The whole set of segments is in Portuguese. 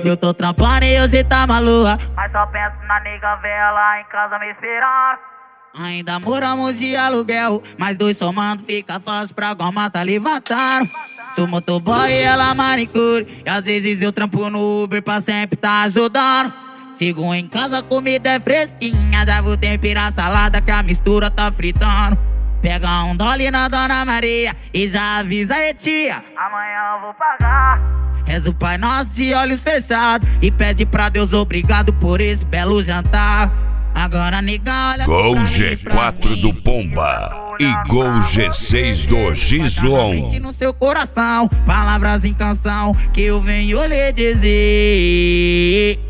Eu tô trampando e você tá maluca, mas só penso na nega velha lá em casa me esperando. Ainda moramos de aluguel, mas dois somando fica fácil pra goma tá levantando. Sou motoboy e ela manicure, e às vezes eu trampo no Uber pra sempre tá ajudando. Chego em casa, a comida é fresquinha, já vou temperar a salada que a mistura tá fritando. Pega um dolly na Dona Maria e já avisa aí, tia, amanhã eu vou pagar. Reza o Pai Nosso de olhos fechados e pede pra Deus obrigado por esse belo jantar. Agora nega, olha Gol G4 do Pomba e Gol G6 do Gislon. No seu coração, palavras em canção que eu venho lhe dizer.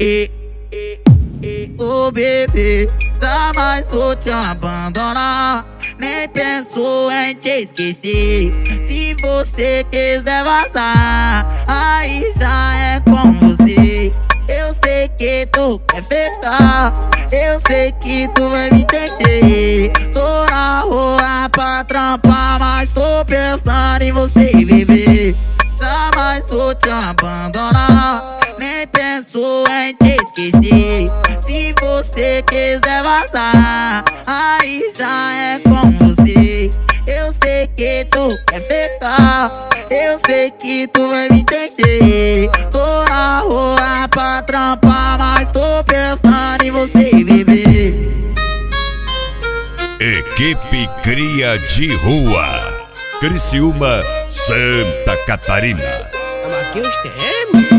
Ô bebê, jamais vou te abandonar, nem penso em te esquecer. Se você quiser vazar, aí já é com você. Eu sei que tu quer ficar, eu sei que tu vai me entender. Tô na rua pra trampar, mas tô pensando em você, bebê. Jamais vou te abandonar, nem penso em te esquecer. Se você quiser vazar, aí já é com você. Eu sei que tu quer ficar, eu sei que tu vai me entender. Tô na rua pra trampar, mas tô pensando em você, bebê. Equipe Cria de Rua, Criciúma, Santa Catarina. Aqui os termos.